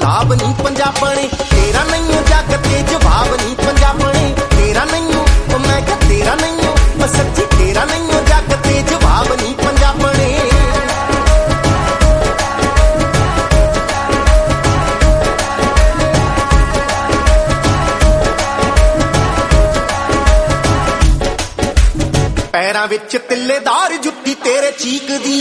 जवाब नहीं पंजाबणे। तेरा नहीं जग ते जवाब नहीं पंजाबणे। तेरा नहीं मैं क्या तेरा नहीं मैं सच्ची तेरा नहीं जग ते जवाब नहीं पंजाबणे। पैरां विच तिल्लेदार जुत्ती तेरे चीकदी।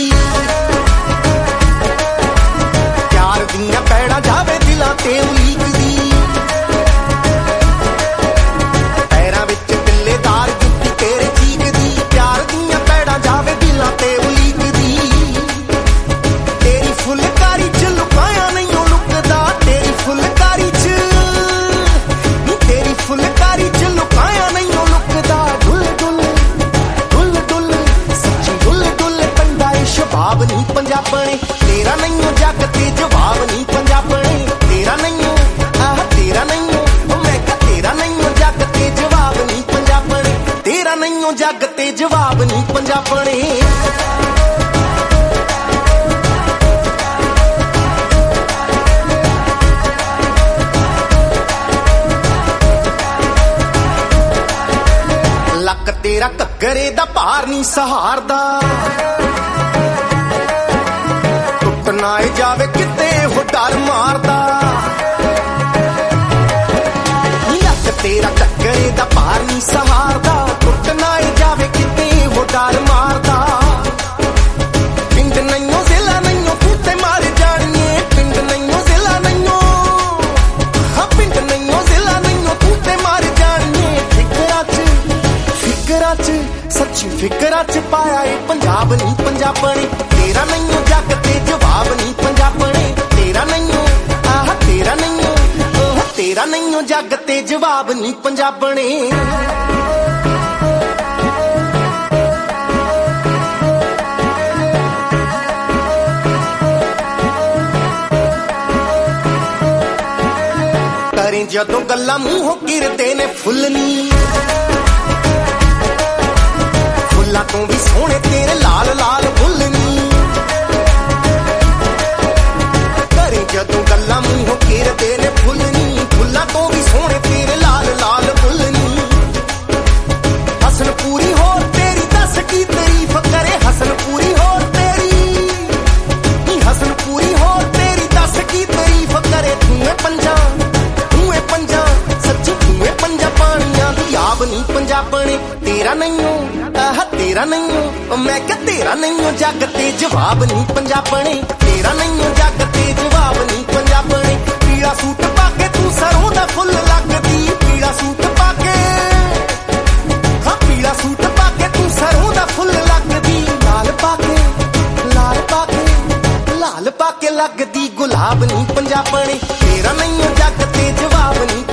प्यार दियां पैड़ां जावे दिलां ते उलीकदी। पैरां विच तिल्लेदार जुत्ती तेरे चीकदी। प्यार दियां पैड़ां जावे दिलां ते उलीकदी। तेरी फुलकारी च लुकाया नहीं लुकदा। तेरी फुलकारी च तेरी फुलकारी च लुकाया नहीं लुकदा। जवाब नहीं पंजाबणे। तेरा नहीं जग ते जवाब नहीं पंजाबणे। तेरा नहीं तेरा नहीं मैं क्या तेरा नहीं जग ते जवाब नहीं पंजाबणे। तेरा नहीं जग ते जवाब नहीं पंजाबणे। लक तेरा घग्गरे दा भार नहीं सहारदा। ना जावे किते हो डर मारदा। लक तेरा घग्गरे दा भार नहीं सहारदा। टुट ना जावे किते हो डर मारदा। पिंड नैयो जिला नैयो तू ते मार जानिए। पिंड नैयो जिला नैयो हाँ पिंड नैयो जिला नैयो तू ते मार जानिए। फिकरा च सच्ची फिकरा च पाया ए पंजाब नहीं पंजाबणे। तेरा नहीं जग ते जवाब नहीं पंजाबणे। तेरा नहीं तेरा नहीं तेरा नहीं जग ते जवाब नहीं पंजाबणे। करें जदों गल्लां मूंहों गिरदे ने फुल्लनी। फुल्लां तो भी सोहणे तेरे लाल लाल फुल्ल नी। करे जदों गल्लां मूंहों गिरदे ने फुल्ल नी। फुल्लां तो भी सोहणे तेरे लाल लाल फुल्ल नी। हसन पूरी होर तेरी दस की तारीफ करे। हसन पूरी होर तेरी हसन पूरी होर तेरी दस की तारीफ करे। तूए पंजा सच्ची तूए पंजा पानियां दी आब नहीं पंजाबणे। तेरा नहीं तेरा नहीं मैं क्या तेरा नहीं जग ते जवाब नहीं पंजाबणे। तेरा नहीं जग ते जवाब नहीं पंजाबणे। पीला सूट पाके तू सरों दा फुल लगदी। पीला सूट पाके हाँ पीला सूट पाके तू सरों दा फुल लगदी। लाल पाके लगदी गुलाब नहीं पंजाबणे। तेरा नहीं जग ते जवाब नहीं